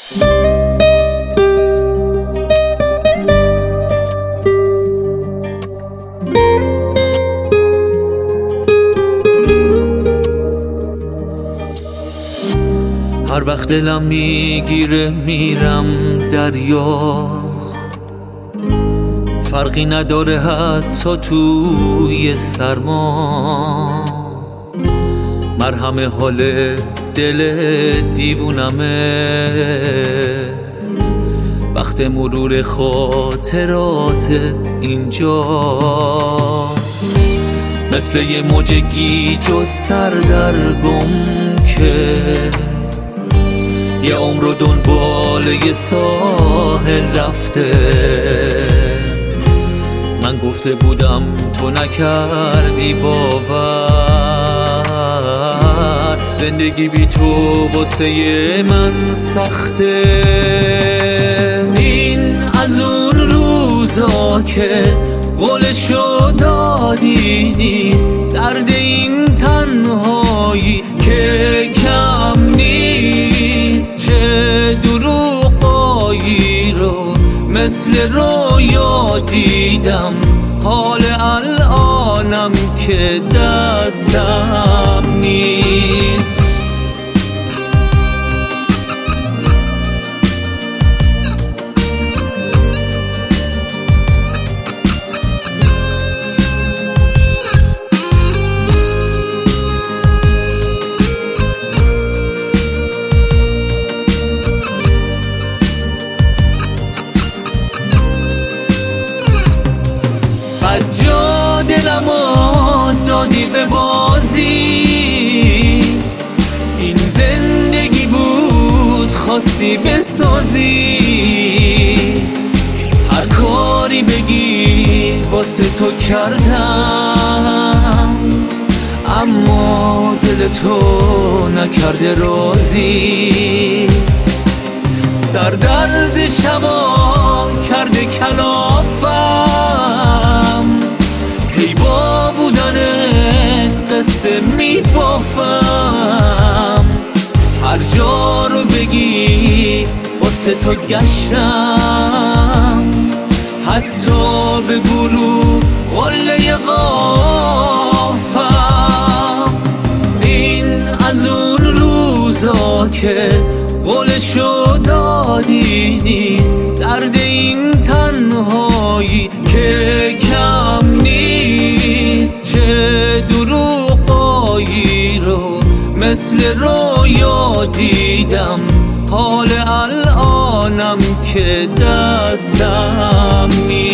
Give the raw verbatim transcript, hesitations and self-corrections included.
هر وقت دلم میگیره میرم دریا، فرقی نداره حتی توی سرما. مرهم حال دل دیوونمه، وقت مرور خاطراتت اینجاست. مثل یه موج گیج و سردرگم که یه عمر و دنبال یه ساحل رفته. من گفته بودم تو نکردی باور، زندگی بی تو واسه من سخته. این از اون روزا که قولشو دادی نیست، درد این تنهایی که کم نیست. چه دروغایی رو مثل رویا دیدم، حال الانم که دستم نیست. جا دلمو دادی به بازی، این زندگی بود خواستی بسازی. هر کاری بگی واسه تو کردم، اما دل تو نکرده راضی. سردرد شبا کرده کلافم، هی با بودنت قصه میبافم. هر جا رو بگی واسه تو گشتم، حتی به گروه قله قافم. این از اون روزا که قولشو دادی نیست، درد این تنهایی که کم نیست. چه دروغایی رو مثل رویا دیدم، حال الانم که دستم نیست.